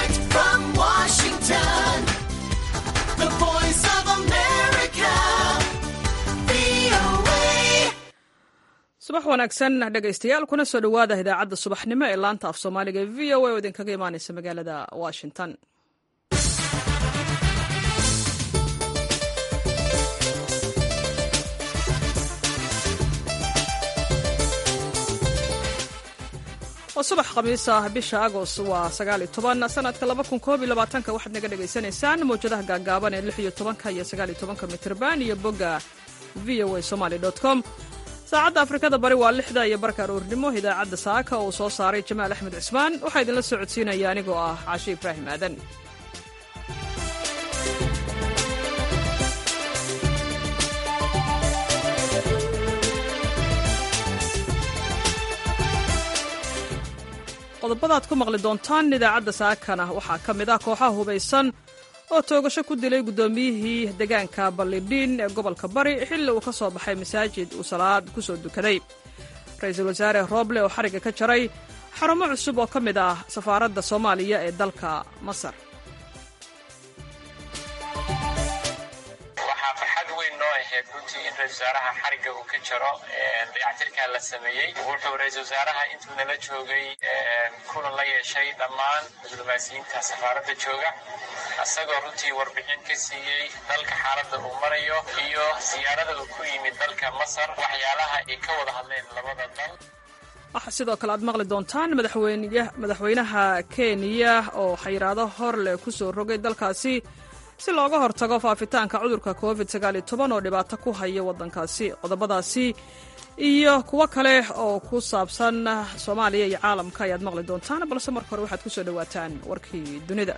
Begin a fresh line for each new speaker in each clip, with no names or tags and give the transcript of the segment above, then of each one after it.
Direct from Washington, the voice of America, VOA.
subax wanaagsan dhegaystayaal kuna soo dhowaada idaacadda subaxnimo ee laanta af soomaaliga ee VOA oo idinkaga imaanaysa magaalada Washington. waa subax khamiis ah bisha Agost waa 19 sanadka 2021 waxaad naga dhageysanaysaan mowjadaha gaagaaban ee 16 iyo 19 mitirban iyo bogga voasomali.com. saacadda Afrikada bari waa 6 iyo barka aroornimo. idaacadda saaka oo soo saaray Jamaal Axmed Cismaan waxaa idinla socodsiinaya anigoo ah Caashi Ibraahim Aadan. qodobada aad ku maqli doontaan idaacadda saakana waxaa ka mid ah kooxaha hubaysan oo toogasho ku dilay guddoomiyihii deegaanka Ballidhiin ee gobolka Bari xilli uu ka soo baxay masaajid uu salaad ku soo dukaday. Ra'iisul Wasaare Roble oo xariga ka jaray xarumo cusub oo ka mid ah safaaradda Soomaaliya ee dalka Masar.
runtii in ra-iisul wasaaraha xariga uu ka jaro dayactirkaa la sameeyey wuxuu ra-iisul wasaaraha intuu nala joogay kulan la yeeshay dhammaan diblomaasiyiinta safaaradda jooga isagoo runtii warbixin ka siiyey dalka xaaladda uu marayo iyo siyaarada uu ku yimid dalka Masar waxyaalaha ay ka wada hadleen labada dal.
waxaa sidoo kale aad maqli doontaan madaxweynaha Kenya oo xayiraado hor leh ku soo rogay dalkaasi si looga hortago faafitaanka cudurka COVID-19 oo dhibaato ku haya waddankaasi. qodobadaasi iyo kuwo kale oo ku saabsan Soomaaliya iyo caalamka ayaad maqli doontaan, balse marka hore waxaad ku soo dhawaataan warkii dunida.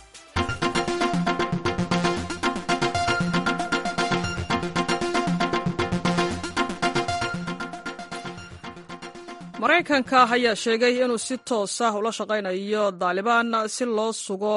Maraykanka ayaa sheegay inuu si toos ah ula shaqaynayo Taliban si loo sugo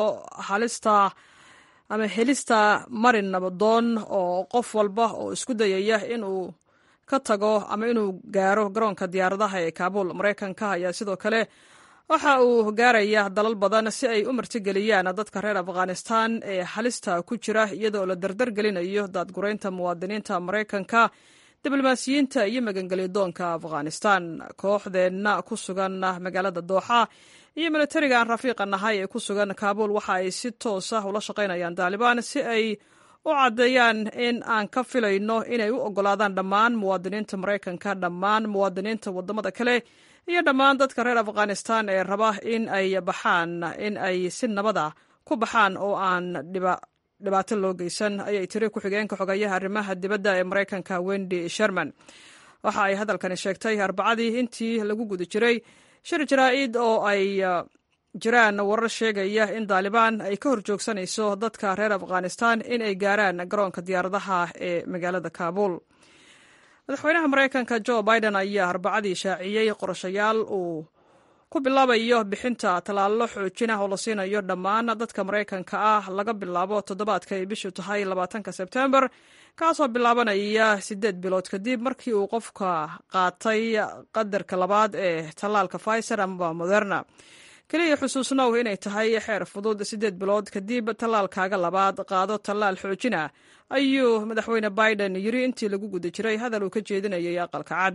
helista marin nabadoon oo qof walba oo isku dayaya inuu ka tago ama inuu gaaro garoonka diyaaradaha ee Kaabul. Maraykanka ayaa sidoo kale waxa uu gaaraya dalal badan si ay u martigeliyaan dadka reer Afghanistan ee halista ku jira iyadoo la dardar gelinayo daadgureynta muwaadiniinta Maraykanka, diblomaasiyiinta iyo magangelyadoonka Afghanistan. kooxdeena ku sugan magaalada Dooxa iyo militariga aan rafiiqa nahay ee ku sugan Kaabul waxa ay si toos ah ula shaqaynayaan Taliban si ay u caddeeyaan in aan ka filayno inay u oggolaadaan dhammaan muwaadiniinta Maraykanka, dhammaan muwaadiniinta waddamada kale iyo dhammaan dadka reer Afghanistan ee raba in ay baxaan in ay si nabada ku baxaan oo aan dhibaato loo geysan, ayay tiri ku-xigeenka xogayaha arrimaha dibadda ee Maraykanka Wendy Sherman. waxa ay hadalkani sheegtay Arbacadii intii lagu guda jiray shir jaraa'id oo ay jiraan warar sheegaya in Taliban ay ka horjoogsanayso dadka reer Afghanistan in ay gaaraan garoonka diyaaradaha ee magaalada Kaabul. madaxweynaha Maraykanka Joe Biden ayaa Arbacadii shaaciyey qorshayaal uu ku bilaabayo bixinta talaalo xoojin ah oo la siinayo dhammaan dadka Maraykanka ah laga bilaabo toddobaadka ay bishu tahay 20 Sebtembar, kaasoo bilaabanaya 8 bilood kadib markii uu qofka qaatay qadarka labaad ee talaalka Pfizer ama Moderna. kaliya xusuusnow inay tahay xeer fudud 8 bilood kadib talaalkaaga labaad qaado talaal xoojina, ayuu madaxweyne Biden yiri intii lagu guda jiray hadal uu ka jeedinayay aqalka cad.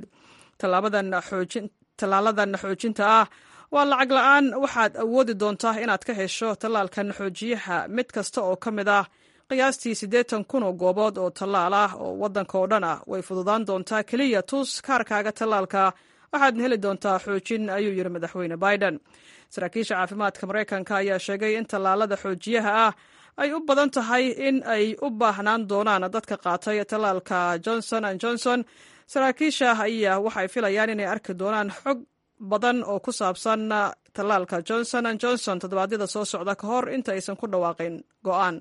talaaladan xoojinta ah waa lacag la'aan. waxaad awoodi doontaa inaad ka hesho talaalkan xoojiyaha mid kasta oo ka mid ah qiyaastii 80,000 oo goobood oo talaal ah oo waddanka oo dhan ah. way fududaan doontaa, keliya tus kaarkaaga talaalka waxaadna heli doontaa xoojin, ayuu yiri madaxweyne Biden. saraakiisha caafimaadka Maraykanka ayaa sheegay in talaalada xoojiyaha ah ay u badan tahay in ay u baahnaan doonaan dadka qaatay talaalka Johnson & Johnson. saraakiisha ayaa waxay filayaan inay arki doonaan xog badan oo ku saabsan talaalka Johnson & Johnson toddobaadyada soo socda ka hor inta aysan ku dhawaaqin go'aan.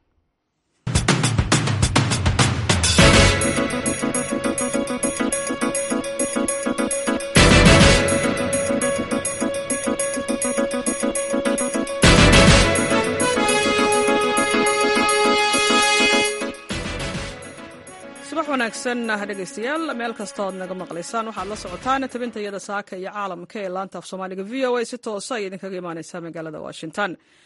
wanaagsan dhegaystayaal meel kasta ood naga maqlaysaan waxaad la socotaan tabintayada saaka iyo caalamka ee laanta af soomaaliga VOA si toosa ay idinkaga imaaneysaa magaalada Washington.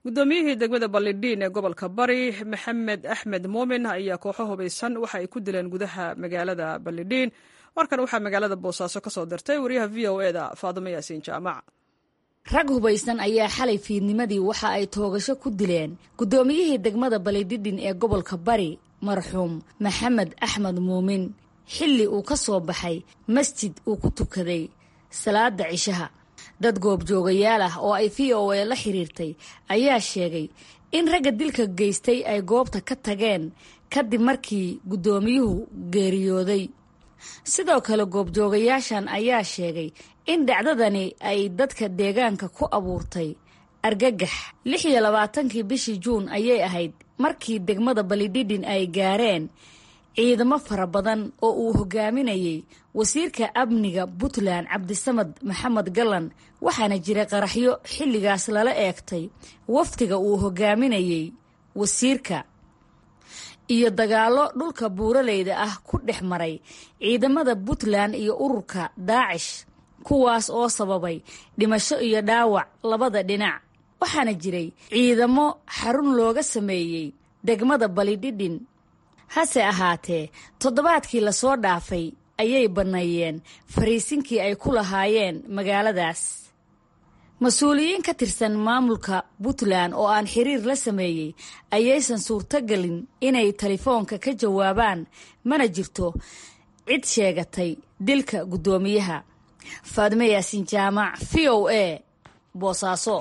guddoomiyihii degmada balidhiin ee gobolka bari maxamed axmed muumin ayaa kooxo hubaysan waxa ay ku dileen gudaha magaalada balidhiin. warkan waxaa magaalada boosaaso ka soo dirtay wariyaha v o e da faadimo yaasiin jaamac.
rag hubaysan ayaa xalay fiidnimadii waxa ay toogasho ku dileen guddoomiyihii degmada balidhidhin ee gobolka bari marxuum maxamed axmed muumin xilli uu ka soo baxay masjid uu ku tukaday salaada cishaha. dad goobjoogayaal ah oo ay v o e la xiriirtay ayaa sheegay in ragga dilka geystay ay goobta ka tageen kadib markii guddoomiyuhu geeriyooday. sidoo kale goobjoogayaashan ayaa sheegay in dhacdadani ay dadka deegaanka ku abuurtay argagax. 26 bishii juun ayay ahayd markii degmada balidhidhin ay gaareen ciidamo fara badan oo uu hogaaminayay wasiirka amniga puntland cabdisamad maxamed galan, waxaana jiray qaraxyo xilligaas lala eegtay wafdiga uu hogaaminayay wasiirka iyo dagaallo dhulka buuraleyda ah ku dhex maray ciidamada puntland iyo ururka daacish, kuwaas oo sababay dhimasho iyo dhaawac labada dhinac. waxaana jiray ciidamo xarun looga sameeyey degmada balidhidhin. hase ahaatee toddobaadkii lasoo dhaafay ayay banneeyeen fariisinkii ay ku lahaayeen magaaladaas. mas-uuliyiin ka tirsan maamulka puntland oo aan xiriir la sameeyey ayaysan suurtogelin inay telefoonka ka jawaabaan, mana jirto cid sheegatay dilka guddoomiyaha. faadimo yaasiin jaamac, v o e, boosaaso.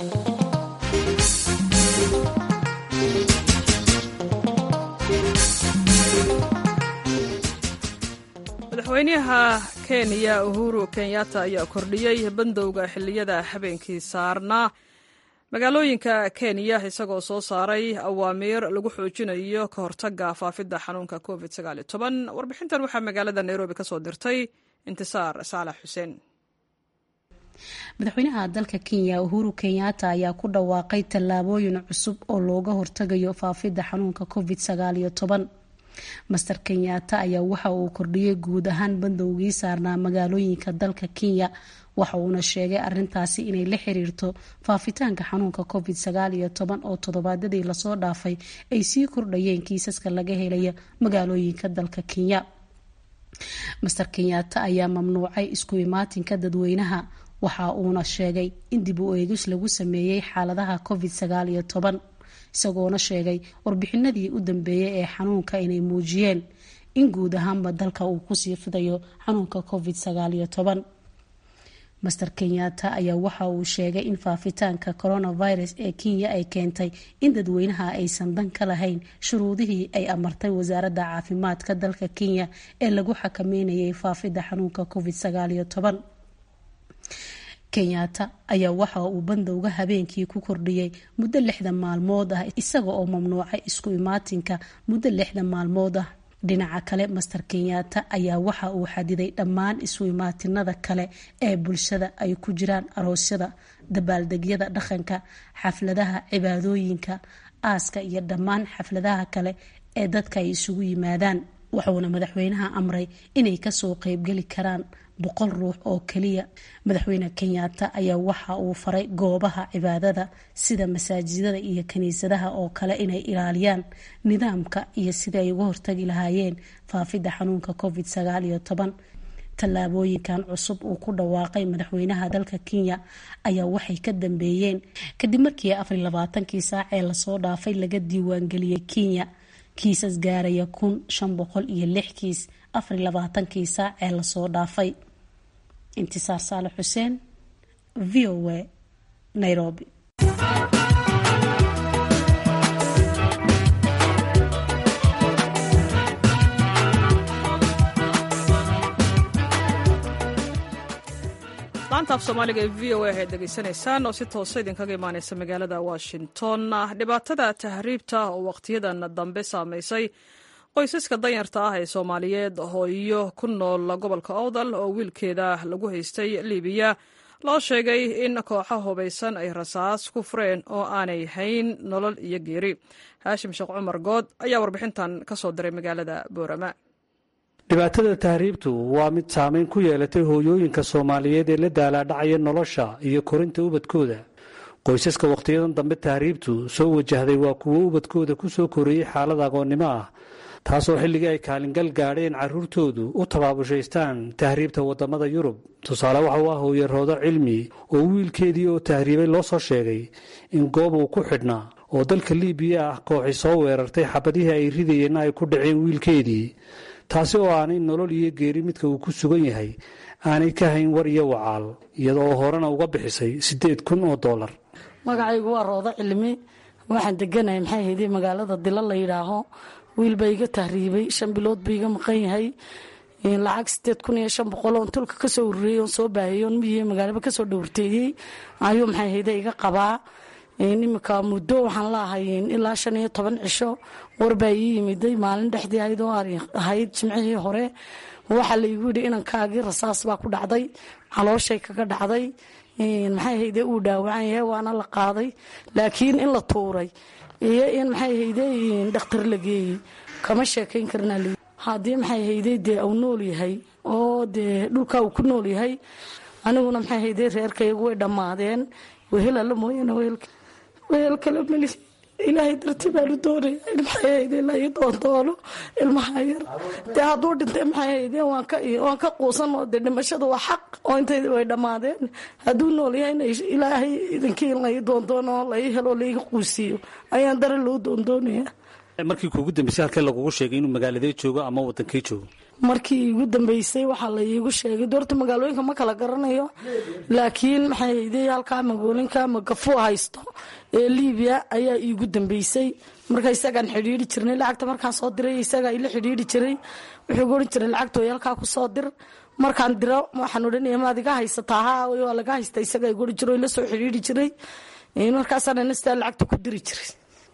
madaxweynaha kenya uhuru kenyatta ayaa kordhiyey bandowga xilliyada habeenkii saarnaa magaalooyinka kenya, isagoo soo saaray awaamiir lagu xoojinayo ka hortagga faafidda xanuunka covid-19. warbixintan waxaa magaalada nairobi ka soo dirtay intisaar saalax xuseen.
madaxweynaha dalka kenya uhuru kenyatta ayaa ku dhawaaqay tallaabooyin cusub oo looga hortagayo faafidda xanuunka covid-19. master kenyatta ayaa waxa uu kordhiyey guud ahaan bandowgii saarnaa magaalooyinka dalka kenya, waxa uuna sheegay arintaasi inay la xiriirto faafitaanka xanuunka covid-19 oo toddobaadyadii lasoo dhaafay ay sii kordhayeen kiisaska laga helaya magaalooyinka dalka kenya. master kenyatta ayaa mamnuucay isku imaatinka dadweynaha, waxa uuna sheegay in dib u eegis lagu sameeyey xaaladaha covid-19, isagoona sheegay warbixinadii u dambeeyay ee xanuunka inay muujiyeen in guud ahaanba dalka uu kusii fidayo xanuunka covid-19. master kenyatta ayaa waxa uu sheegay in faafitaanka coronavirus ee kenya ay keentay in dadweynaha aysan dan ka lahayn shuruudihii ay amartay wasaaradda caafimaadka dalka kenya ee lagu xakameynayay faafidda xanuunka covid-19. kenyatta ayaa waxa uu bandowga habeenkii ku kordhiyey muddo 6 maalmood ah, isaga oo mamnuucay isku imaatinka muddo 6 maalmood ah. dhinaca kale master kenyatta ayaa waxa uu xadiday dhammaan isu imaatinada kale ee bulshada ay ku jiraan aroosyada, dabaaldegyada dhaqanka, xafladaha cibaadooyinka, aaska iyo dhammaan xafladaha kale ee dadka ay isugu yimaadaan. waxauna madaxweynaha amray inay kasoo qeybgeli karaan 100 ruux oo kaliya. madaxweyne kenyatta ayaa waxa uu faray goobaha cibaadada sida masaajidada iyo kaniisadaha oo kale inay ilaaliyaan nidaamka iyo sida ay uga hortagi lahaayeen faafidda xanuunka covid-19. tallaabooyinkan cusub uu ku dhawaaqay madaxweynaha dalka kenya ayaa waxay ka dambeeyeen kadib markii 24 saac ee lasoo dhaafay laga diiwaangeliyey kenya kiisas gaaraya 1506 kiis 24 saac ee lasoo dhaafay. intisaar saalax xuseen, v o a, Nairobi.
laanta af soomaaliga ee v o a waxaad degeysanaysaan oo si toosa idinkaga imaaneysa magaalada washington. dhibaatada tahriibta oo waqtiyadan dambe saameysay qoysaska danyarta ah ee soomaaliyeed hooyo ku nool gobolka owdal oo wiilkeeda lagu haystay liibiya loo sheegay in kooxo hubaysan ay rasaas ku fureen oo aanay hayn nolol iyo geeri. haashim sheekh cumar good ayaa warbixintan ka soo diray magaalada boorama.
dhibaatada tahriibtu waa mid saameyn ku yeelatay hooyooyinka soomaaliyeed ee la daalaadhacaya nolosha iyo korinta ubadkooda, qoysaska wakhtiyadan dambe tahriibtu soo wajahday waa kuwo ubadkooda ku soo koreeyey xaalad agoonnimo ah taasoo xilligii ay kaalingal gaadheen carruurtoodu u tabaabushaystaan tahriibta waddamada yurub tusaale waxa uu ah hooye roodo cilmi oo wiilkeedii oo tahriibay loo soo sheegay in goob uu ku xidhnaa oo dalka liibiya ah kooxi soo weerartay xabadihii ay ridayeenna ay ku dhaceen wiilkeedii taasi oo aanay nolol iyo geeri midka uu ku sugan yahay aanay ka hayn war iyo wacaal iyadoo horena uga bixisay $8,000.
magacaygu waa roodo cilmi waxaan deganahay maxay hayday magaalada dila la yidhaaho wiil baa iga tahriibay 5 bilood buu iga maqan yahay lacag 8,500 oon tulka ka soo ururiyey oon soo baahiyey oon miyey magaalaba ka soo dhowrteeyey ayuu maxay hayday iga qabaa nimika muddo waxaan laahay ilaa 15 cisho war baa ii yimiday maalin dhexdii ayadoo ahayd jimcihii hore waxaa la igu yidhi inankaagii rasaas baa ku dhacday calooshay kaga dhacday maxay hayde uu dhaawacan yahay waana la qaaday laakiin in la tuuray iyo in maxay hayde dhakhtar la geeyey kama sheekayn karnaa haddii maxay hayde dee uu nool yahay oo dee dhulkaa uu ku nool yahay aniguna maxay hayde reerkaygu way dhammaadeen wehel alla mooyaane wehel kale mali ilaahay dartii baanu doonaya in maxay hayde la ii doondoono ilmaha yar dee hadduu dhintay maxay hayde waan ka quusan oo dee dhimashada waa xaq oo intay way dhammaadeen hadduu nool yahayna ilaahay idinkii in la ii doondoono la ii helo la iga quusiiyo ayaan dare loo doondoonaya
markii kuugu dambeysay halkee lagugu sheegay inuu magaaladee joogo ama wadankee joogo
markii iigu dambeysay waxaa la iigu sheegay doorta magaalooyinka ma kala garanayo laakiin maxay hayday halkaa magaalooyinka magafu haysto ee liibiya ayaa iigu dambeysay marka isagaan xidhiidhi jirnay lacagta markaan soo diray isagaa ila xidhiidhi jiray wuxuu gorin jiray lacagtooy halkaa ku soo dir markaan diro waxaan odhanaya maad iga haysataa haa waa laga haysta isagaa i gori jiro ila soo xidhiidhi jiray markaasaan inastaa lacagta ku diri jiray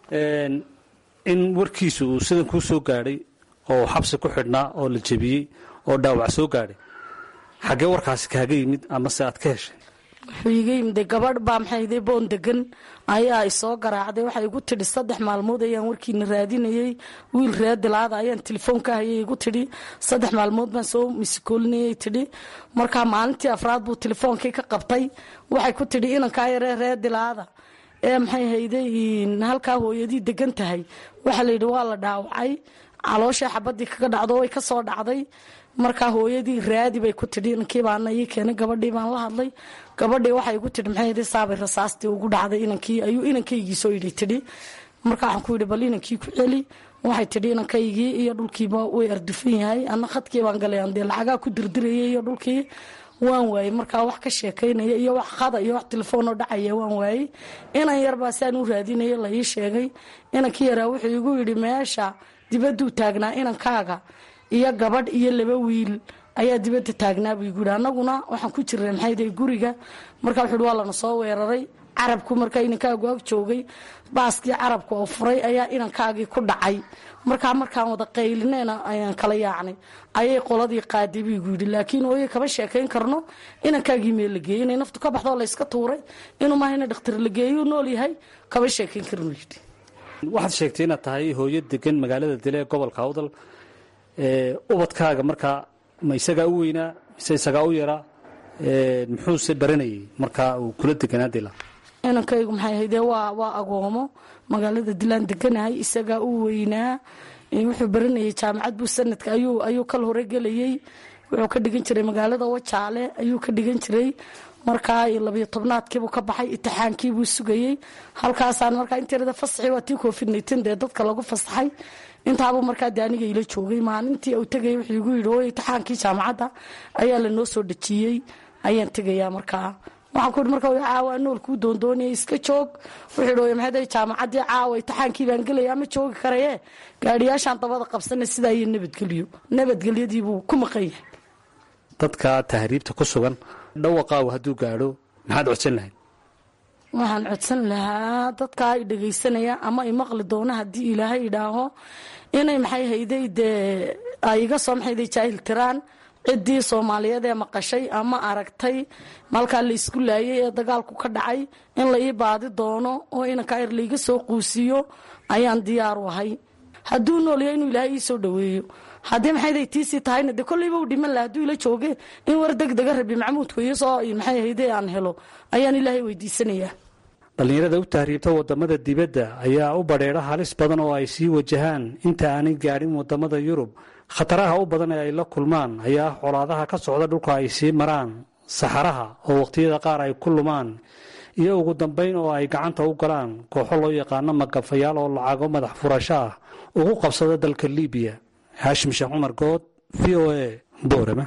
in warkiisu uu sidan kuu soo gaadhay oo xabsi ku xidhnaa oo la jebiyey oo dhaawac soo gaadhay xaggee warkaasi kaaga yimid amase aad ka heshay
wuxuu iga yimid gabadh baa maxayday boon degan ayaa isoo garaacday waxay igu tidhi 3 maalmood ayaan warkiina raadinayey wiil raadilaada ayaan telefoonka hayay igu tidhi 3 maalmood baan soo miskoolinayay tidhi markaa maalintii afraad buu telefoonkii ka qabtay waxay ku tidhi inankaa yaree raadilaada ee maxay hayday halkaa hooyadii degan tahay waxaa la yidhi waa la dhaawacay caloosha xabadii kaga dhacdo way ka soo dhacday markaa hooyadii raadi bay ku tidhi inankii baana ii keenay gabadhii baan la hadlay gabadhii waxay igu tidhi maxay hayday saabay rasaastii ugu dhacday inankii ayuu inankaygii soo yidhi tidhi markaa waxaan ku yidhi bal inankii ku celi waxay tidhi inankaygii iyo dhulkiiba way ardufan yahay anna khadkii baan galay aan dee lacagaa ku dirdirayay iyo dhulkii waan waayey markaa wax ka sheekaynaya iyo wax qada iyo wax telefoonoo dhacaya waan waayey inan yarbaa saan u raadinaya la ii sheegay inankii yaraa wuxuu igu yidhi meesha dibaduu taagnaa inankaaga iyo gabadh iyo 2 wiil ayaa dibadda taagnaa buu igu yidhi annaguna waxaan ku jirnay maxayday guriga markaa wuxuu yidhi waa lana soo weeraray carabku markaa inankaagu ag joogay baaskii carabka oo furay ayaa inankaagii ku dhacay markaan wada qaylinayna ayaan kala yaacnay ayay qoladii qaaday buu igu yidhi laakiin hooye kama sheekayn karno inankaagii meel la geeyey inay naftu ka baxdoo la iska tuuray inuu maaha ina dhakhtar la geeyo nool yahay kama sheekayn karno yidhi
waxaad sheegtay inaad tahay hooyo degan magaalada dile ee gobolka awdal ubadkaaga markaa ma isagaa u weynaa mise isagaa u yaraa muxuuse baranayay markaa uu kula deganaa dila
inankaygu maxay haydee waa agoomo magaalada dilaan deganahay isagaa u weynaa wuxuu baranayay jaamacad buu sanadka ayuu kal hore gelayey wuxuu ka dhigan jiray magaalada wajaale ayuu ka dhigan jiray markaa 12aadkiibuu ka baxay imtixaankiibuu sugayey halkaasaan markaa inteerada fasaxi waa tii covid-19 dee dadka lagu fasaxay intaabuu markaa de aniga ila joogay maalintii uu tegayay wuxuu igu yidhi ooy imtixaankii jaamacadda ayaa lanoo soo dhejiyey ayaan tegayaa markaa waxaan ku yidhi markaa caawa nool kuu doondoonaya iska joog wuxuu yidhi maxay jaamacaddii caawa imtixaankii baan gelaya ma joogi karaye gaadhiyaashaan dabada qabsana sidaa iyo nabadgelyadiibuu ku maqan yahay
dadka tahriibta ku sugan dhawaqaagu hadduu gaadho maxaad codsan lahayd
waxaan codsan lahaa dadkaa i dhegaysanaya ama i maqli doona haddii ilaahay idhaaho inay maxay hayday dee ay iga soo maxayday jaahil tiraan ciddii soomaaliyeed ee maqashay ama aragtay malkaa la isku laayay ee dagaalku ka dhacay in la ii baadi doono oo inankaa yar laiga soo quusiyo ayaan diyaar u ahay hadduu noolyahay inuu ilaahay ii soo dhaweeyo haddii maxayday tiisii tahayna dee kollayba u dhiman laha hadduu ila jooge in war degdega rabi maxamuudku iyo soo maxay hayday aan helo ayaan ilaahay weydiisanayaa
dhallinyarada u tahriibta waddamada dibadda ayaa u badheedha halis badan oo ay sii wajahaan inta aanay gaadhin waddamada Yurub. khataraha u badan ee ay la kulmaan ayaa colaadaha ka socda dhulka ay sii maraan, saxaraha oo waqtiyada qaar ay ku lumaan, iyo ugu dambayn oo ay gacanta u galaan kooxo loo yaqaano magafayaal oo lacago madax furasho ah ugu qabsada dalka Liibiya. Haashim Sheekh Cumar Good, VOA, Boorama.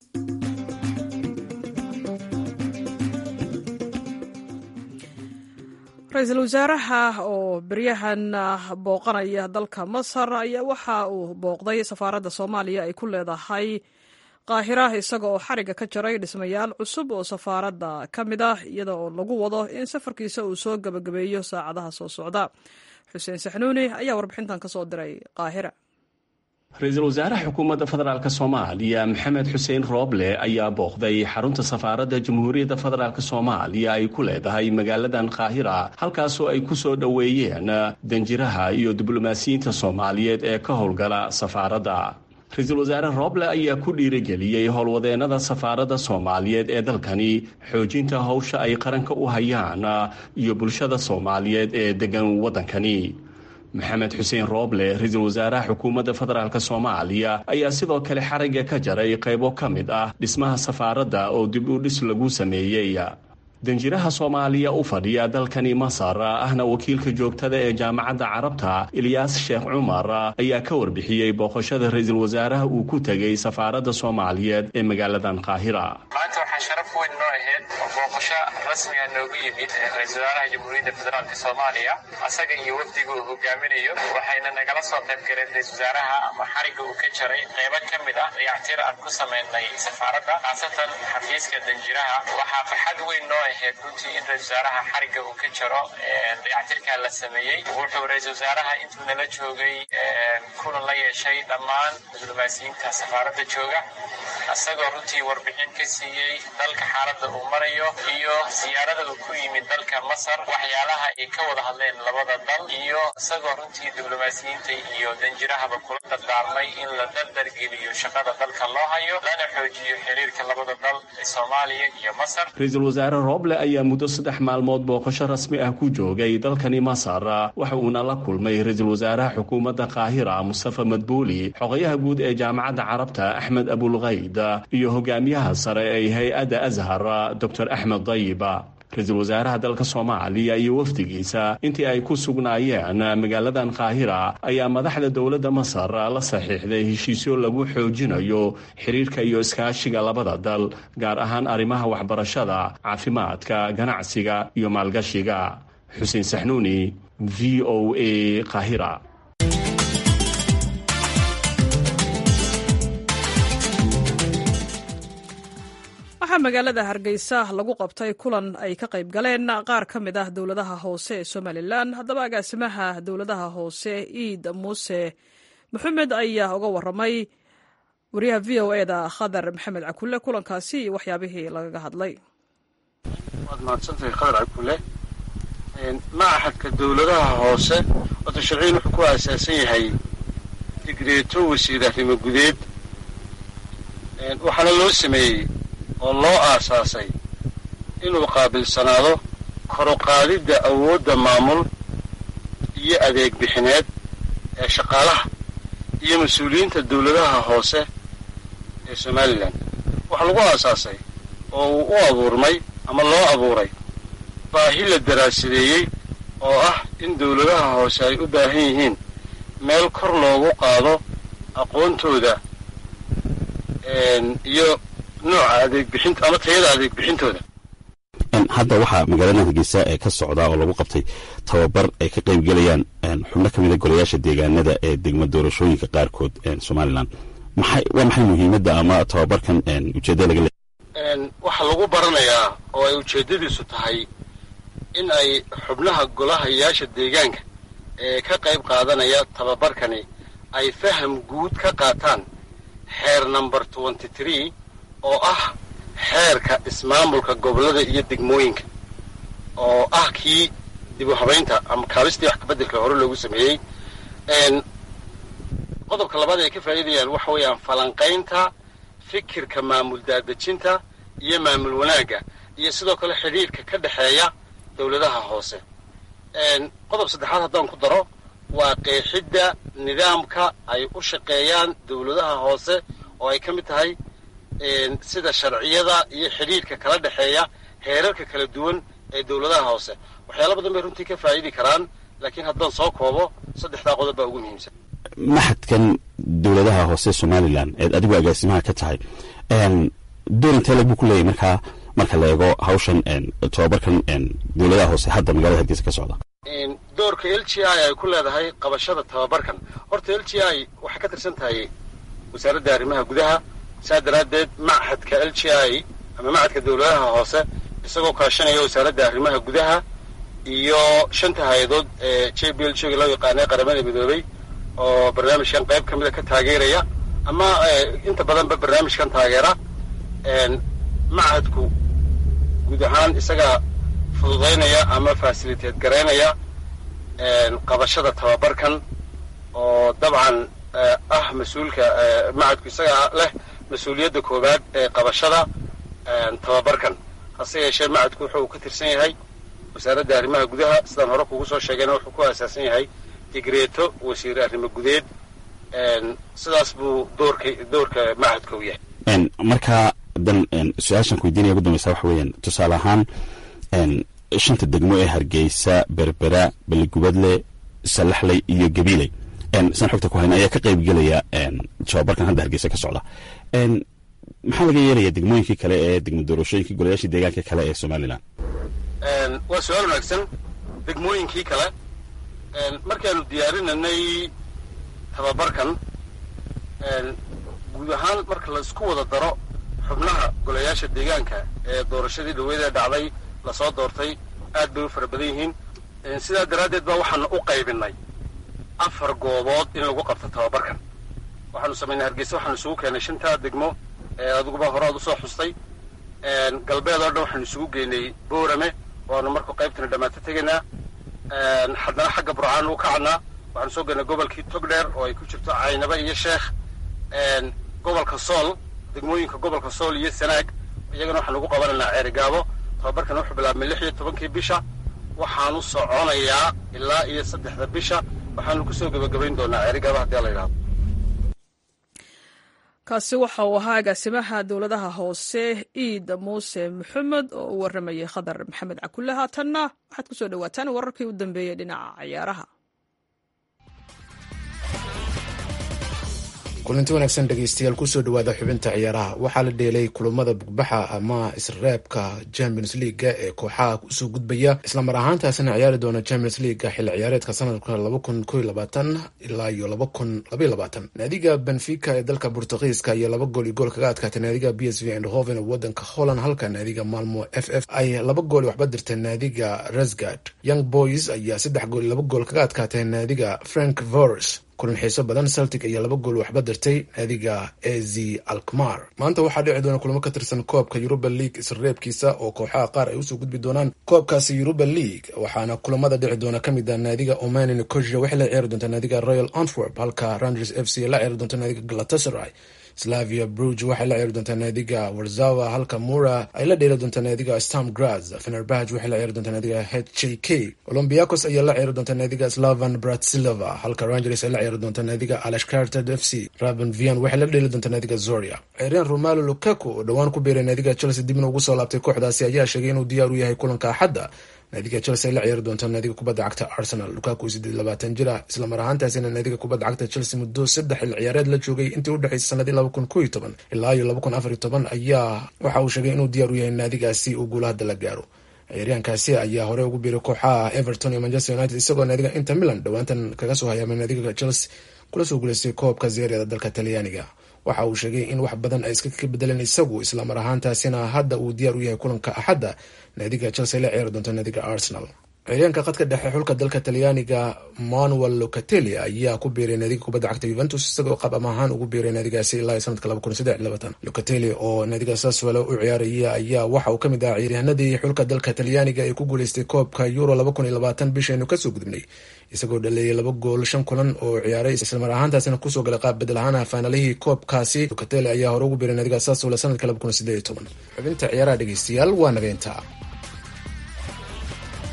ra-iisul wasaaraha oo beryahan booqanaya dalka Masar ayaa waxa uu booqday safaaradda Soomaaliya ay ku leedahay Qaahira, isaga oo xariga ka jaray dhismayaal cusub oo safaaradda ka mid ah, iyada oo lagu wado in safarkiisa uu soo gabagabeeyo saacadaha soo socda. Xuseen Saxnuuni ayaa warbixintan ka soo diray Qaahira.
ra-iisul wasaaraha xukuumadda federaalk Soomaaliya Maxamed Xuseen Rooble ayaa booqday xarunta safaaradda Jamhuuriyadda Federaalk Soomaaliya ay ku leedahay magaaladan Qaahira, halkaasoo ay ku soo dhoweeyeen danjiraha iyo diblomaasiyiinta Soomaaliyeed ee ka howlgala safaaradda. ra-iisul wasaare Rooble ayaa ku dhiirigeliyey howlwadeennada safaaradda Soomaaliyeed ee dalkani xoojinta howsha ay qaranka u hayaan iyo bulshada Soomaaliyeed ee degan waddankani. maxamed xuseen Rooble, ra-iisul wasaaraha xukuumadda federaalk Soomaaliya, ayaa sidoo kale xariga ka jaray qaybo ka mid ah dhismaha safaaradda oo dib u dhis lagu sameeyey. danjiraha Soomaaliya u fadhiya dalkani Masar ahna wakiilka joogtada ee jaamacadda Carabta Ilyaas Sheekh Cumar ayaa ka warbixiyey booqashada ra-iisul wasaaraha uu ku tegay safaaradda Soomaaliyeed ee magaaladan Qaahira.
maanta waxaa sharaf weyn noo ahayd booqasho rasmi ah noogu yimid ra-iisul wasaaraha Jamhuuriyadda Federaalk Soomaaliya, asaga iyo wafdiga uu hogaaminayo, waxayna nagala soo qayb galeen ra-iisul wasaaraha ama xariga uu ka jaray qaybo ka mid ah dayactir aan ku sameynay safaaradda, khaasatan xafiiska danjiraha. waxaa farxad weyn noo runtii in ra-iisul wasaaraha xariga uu ka jaro dayactirkaa la sameeyey. wuxuu ra-iisul wasaaraha intuu nala joogay kulan la yeeshay dhammaan diblomaasiyiinta safaaradda jooga, isagoo runtii warbixin ka siiyey dalka xaaladda uu marayo iyo siyaarada uu ku yimid dalka Masar, waxyaalaha ay ka wada hadleen labada dal, iyo isagoo runtii diblomaasiyiinta iyo danjirahaba kula dardaarmay in la dardargeliyo shaqada dalka loo hayo, lana xoojiyo xiriirka labada dal ee Soomaaliya iyo Masar.
ra-iisul wasaare Rooble ayaa muddo 3 maalmood booqasho rasmi ah ku joogay dalkani Masar, waxa uuna la kulmay ra-iisul wasaaraha xukuumadda Qaahira Mustafa Madbuuli, xogayaha guud ee jaamacadda Carabta Axmed Abulghayd, iyo hogaamiyaha sare ee hay-adda Azhar Dr. Axmed Dayiba. ra-iisul wasaaraha dalka Soomaaliya iyo wafdigiisa intii ay ku sugnaayeen magaaladan Qaahira ayaa madaxda dowladda Masar la saxiixday heshiisyo lagu xoojinayo xiriirka iyo iskaashiga labada dal, gaar ahaan arrimaha waxbarashada, caafimaadka, ganacsiga iyo maalgashiga. Xuseen Saxnuuni, VOA, Qaahira.
magaalada Hargeysa lagu qabtay kulan ay ka qayb galeen qaar ka mid ah dowladaha hoose ee Somaliland. haddaba agaasimaha dowladaha hoose Iid Muuse Maxamed ayaa uga waramay wariyaha VOA-da Khadar Maxamed Cakulle kulankaasi iyo waxyaabihii lagaga hadlay.
waad mahadsantahay Khadar Cakulle. maaxadka dowladaha hoose wada sharciin wuxuu ku aasaasan yahay digreeto wasiirnimo gudeed, waxaana loo sameeyey oo loo aasaasay inuu qaabilsanaado kor u qaadidda awoodda maamul iyo adeeg bixineed ee shaqaalaha iyo mas-uuliyiinta dowladaha hoose ee Somaliland. waxaa lagu aasaasay oo uu u abuurmay ama loo abuuray baahi la daraasadeeyey oo ah in dowladaha hoose ay u baahan yihiin meel kor loogu qaado aqoontooda iyo nooca adeeg bixinta ama tayada adeeg bixintooda.
hadda waxaa magaalada Hargeysa ee ka socda oo lagu qabtay tababar ay ka qayb galayaan xubno ka mid ah golayaasha deegaanada ee degmada doorashooyinka qaarkood Somaliland. waa maxay muhiimadda ama tababarkan ujeedada laga leeyahay?
waxaa lagu baranayaa oo ay ujeedadiisu tahay in ay xubnaha golahayaasha deegaanka ee ka qayb qaadanaya tababarkani ay faham guud ka qaataan xeer number 23 oo ah xeerka ismaamulka gobolada iyo degmooyinka, oo ah kii dib u habeynta ama kaabistii wax kabeddelka hore loogu sameeyey. qodobka labaad ay ka faa'iidayaan waxa weeyaan falanqaynta fikirka maamul daadejinta iyo maamul wanaagga, iyo sidoo kale xidhiirka ka dhexeeya dowladaha hoose. qodob saddexaad haddaan ku daro waa qeexidda nidaamka ay u shaqeeyaan dowladaha hoose oo ay ka mid tahay sida sharciyada iyo xidhiidhka kala dhexeeya heerarka kala duwan ee dowladaha hoose. waxyaala badan bay runtii ka faa'idi karaan, laakiin haddaan soo koobo saddexdaa qodob baa ugu muhiimsan.
maxadkan dowladaha hoose somalilan eed adigu agaasimaha ka tahay door intee lag buu ku leeyahy marka la eego hawshan tobabarkan dowladaha hoose hadda magaalada hargeysa ka socda?
doorka l g i ay ku leedahay qabashada tababarkan, horta l g i waxay ka tirsan tahay wasaaradda arrimaha gudaha. saa daraaddeed machadka l g i ama machadka dowladaha hoose isagoo kaashanaya wasaaradda arrimaha gudaha iyo 5 hay-adood ee j b l g loo yaqaanay qaramada midoobay oo barnaamijkan qayb ka mida ka taageeraya ama inta badanba barnaamijkan taageera. machadku guud ahaan isaga fududaynaya ama fasiliteed garaynaya qabashada tababarkan oo dabcan ah mas-uulka machadku isaga leh mas-uuliyadda koowaad ee qabashada tababarkan. hase yeeshee machadku wuxuu ka tirsan yahay wasaaradda arrimaha gudaha, sidaan hore kugu soo sheegayna wuxuu ku aasaasan yahay digreeto wasiir arrimo gudeed. sidaas buu doorka machadka u yahay.
marka dan su-aashan ku weydiinaya ugu dambaysa waxa weeyaan tusaale ahaan 5 degmo ee Hargeysa, Berbera, Baligubadle, Salaxley iyo Gabiley san xogta ku hayna ayaa ka qayb gelaya tababarkan hadda Hargeysa ka socda. maxaa laga yeelaya degmooyinkii kale ee degmo doorashooyinkii golayaashii deegaanka kale ee Somaliland?
waa su-aal wanaagsan. degmooyinkii kale markaanu diyaarinanay tababarkan guud ahaan marka la isku wada daro xubnaha golayaasha deegaanka ee doorashadii dhaweydee dhacday lasoo doortay aad bay u fara badan yihiin. sidaa daraaddeed baa waxaanu u qaybinay 4 goobood in lagu qabto tababarkan. waxaanu samaynay Hargeysa, waxaanu isugu keenay 5 degmo ee adiguba hore aad usoo xustay. galbeed oo dhan waxaanu isugu geynay Boorame waanu markuu qaybtana dhammaata tegaynaa. haddana xagga Burcaan u kacnaa, waxaanu soo geynay gobolkii Togdheer oo ay ku jirto Caynaba iyo Sheekh. gobolka Sool, degmooyinka gobolka Sool iyo Sanaag iyagana waxaan ugu qabanaynaa Ceerigaabo. tababarkan wuxuu bilaabmay 16 bisha waxaanu soconayaa ilaa iyo 3 bisha. waxaanu kusoo gabagabayn doonaa Ceerigaabo haddii la yidhaahdo.
kaasi waxa uu ahaa agaasimaha dowladaha hoose Iid Muuse Maxamed oo u waramayay Khadar Maxamed Cakulle. haatanna waxaad kusoo dhawaataan wararkii u dambeeyey dhinaca ciyaaraha.
kulanti wanaagsan dhegeystayaal, kusoo dhawaada xubinta ciyaaraha. waxaa la dheelay kulamada bugbaxa ama isreebka Champions League ee kooxaha usoo gudbaya islamar ahaantaasina ciyaari doona Champions League xilli ciyaareedka sanadka 2021 ilaa iyo 2022. naadiga Benfica ee dalka Portugiiska ayaa 2 gool iyo gool kaga adkaatay naadiga PSV Eindhoven ee wadanka Holland, halka naadiga Malmo FF ay 2 gool waxba dirtay naadiga Razgrad. Young Boys ayaa 3 gool iyo 2 gool kaga adkaatay naadiga Frankfurt. kulan xiiso badan. Celtic ayaa 2 gool waxba dirtay naadiga AZ Alkmaar. maanta waxaa dhici doona kulamo ka tirsan koobka Europa League isreebkiisa oo kooxaha qaar ay usoo gudbi doonaan koobkaasi Europa League, waxaana kulamada dhici doona kamid ah naadiga Oman Nicosia waxay la ciyaari doontaa naadiga Royal Antwerp, halka Rangers FC la ciyaari doonta naadiga Galatasaray. Slavia Bruges waxay la ciyaari doontaa naadiga Warsaw, halka Mura ay la dheeli doontaa naadiga Sturm Graz. Fenerbahce waxay la ciyaari doontaa naadiga HJK. Olympiacos ayaa la ciyaari doontaa naadiga Slavan Bratislava, halka Rangers ay la ciyaari doontaa naadiga Alashkert FC. Raven Vian waxay la dheeli doontaa naadiga Zoria. ciyaaryahan Romelu Lukaku oo dhawaan ku biiray naadiga Chelsea dibna ugu soo laabtay kooxdaasi ayaa sheegay inuu diyaar u yahay kulanka Axadda. naadiga Chelsea ay la ciyaari doontaa naadiga kubadda cagta Arsenal. Lukaku 28 jir ah, isla mar ahaantaasina naadiga kubadda cagta Chelsea muddo 3 xil ciyaareed la joogay intii u dhaxaysay sanadii 2011 ilaa 2014 ayaa waxa uu sheegay inuu diyaar u yahay naadigaasi uu guulaha la gaaro. ciyaaryahankaasi ayaa hore ugu biiray kooxaha Everton iyo Manchester United, isagoo naadiga Inter Milan dhawaantan kaga soo hayaamay naadiga Chelsea kula soo guuleystay koobka Serie A dalka Talyaaniga. waxa uu sheegay in wax badan ay iska ka bedeleen isagu, isla mar ahaantaasina hadda uu diyaar u yahay kulanka Axadda naadiga Chelsea la ciyaari doonta naadiga Arsenal. ciyaaryahanka khadka dhexe xulka dalka Talyaaniga Manuel Locatelli ayaa ku biiray naadiga kubadda cagta Juventus, isagoo qab amahaan ugu biiray naadigaasi ilaa sanadka 2023. Locatelli oo naadiga Sassuolo u ciyaaraya ayaa waxa uu kamid ah ciyaaryahanadii xulka dalka Talyaaniga ee ku guuleystay koobka Euro 2020 bishaynu kasoo gudubnay, isagoo dhaleeyay 2 gool 5 kulan oo ciyaaray, isla mar ahaantaasina kusoo galay qaab bedel ahaan finalihii koobkaasi. Locatelli ayaa hore ugu biiray naadiga Sassuolo sanadka 2018. xubinta ciyaaraha dhegeystayaal waa nageynta.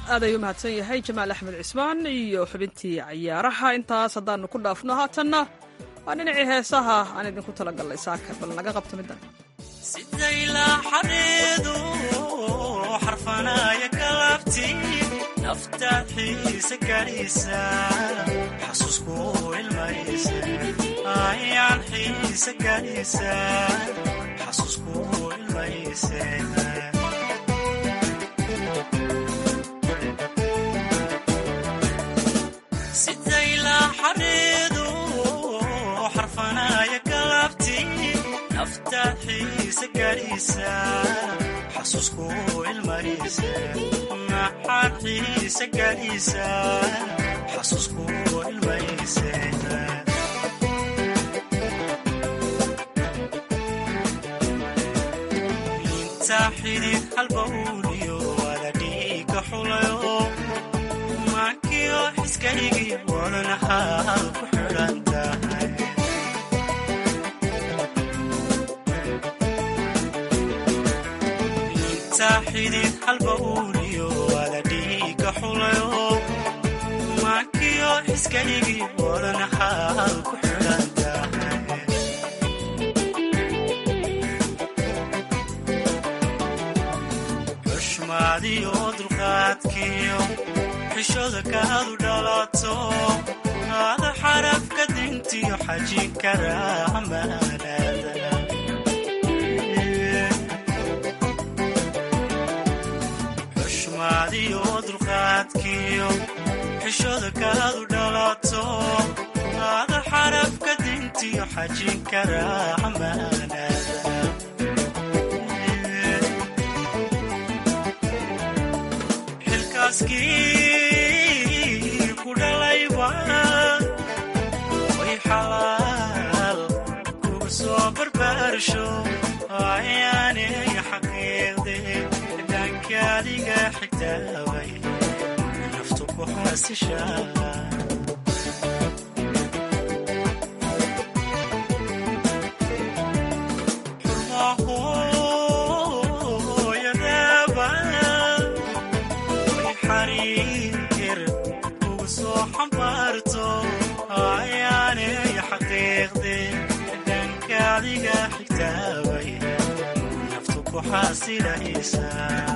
aad ayuu mahadsan yahay jamaal axmed cismaan iyo xubintii cayaaraha. intaas haddaanu ku dhaafno haatanna waa dhinacii heesaha aan idinku talagalnay saaka, bal naga qabto middan.
sidayla xareedu xarfanaya galabti nafta xiisa garisa xasuusku ilmaysa ayaan xiisa garisa xasuusku ilmaysa sidayla xareedu xarfanaya galabti nafta xiisa garisa xasuusku ilmaysa maxaad xiisa garisa xasuusku ilmaysa inta xidid halbowliyo wada dhiiga xulayo maankiyo xiskaygi wadanahaad ku xidhan tahay xidid halbowliyo wada dhiiga xulayo maankiyo xiskaygi wadanahaad ku xidhan tahay xushmaadiyo dulqaadkiyo xishooda kaadu dhalato aada xarafka dintiyo xajin kara amaanada xushmaadiyo dulqaadkiyo xishooda kaadu dhalato aada xarafka dintiyo xajin kara amaanada xilkaaskii ku dhalayba way xalaal kuga soo barbaarsho ayaanay xaqiiqde dhankadiga xigtaabay naftu ku xaasishaa ayaanay xaqiiqde dhankadiga xigtaabay naftu ku xaasilaysaa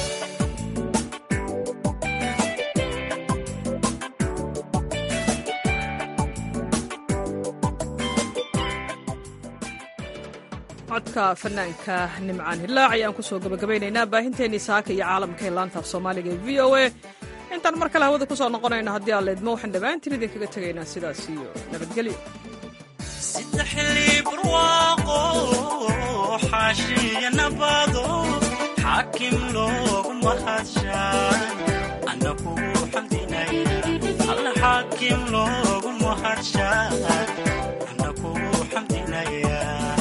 codka fanaanka nimcaan hilaac ayaan ku soo gabagabaynaynaa baahinteennii saaka iyo caalamka ee laanta af soomaaliga ee v o a intaan mar kale hawada ku soo noqonayno haddii aan leedmo waxaan dhammaantiin idinkaga tegaynaa sidaas iyo nabadgelyo
sida xilli barwaaqo xaashiya nabado xaakim loogu mahadshaa ana kugu xamdinaya alla xaakim loogu mahadshaa ana kugu xamdinaya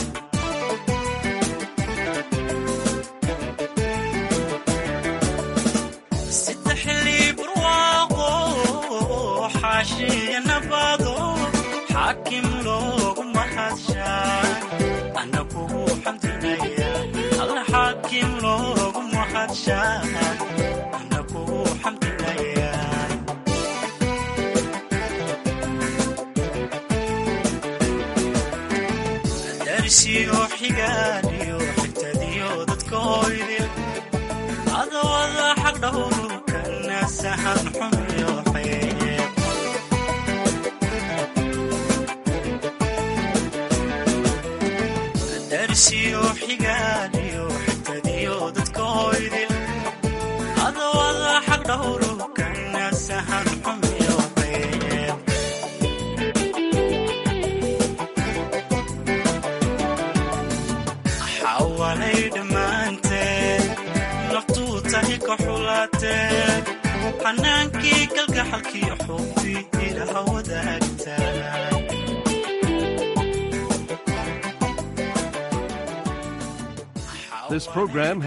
xaashiya nabado xaakim loogu mahadshaa ana kugu xamdinaya alla xaakim loogu mahadshaa ana kugu xamdinaya darsiyo xigaaliyo xigtadiyo dadkooydil adawada xaq dhowru kana sahan xumiyo xeeb darsiyo xigaaliyo xigtadiyo dadkooydil adawada xaq dhowru kana sahan xumiyo xeeb xawalay dhammaanteen naftuu tahi ka xulaatee xanaankii kalgaxalkii xubbi ilaha wadaagtaa
This program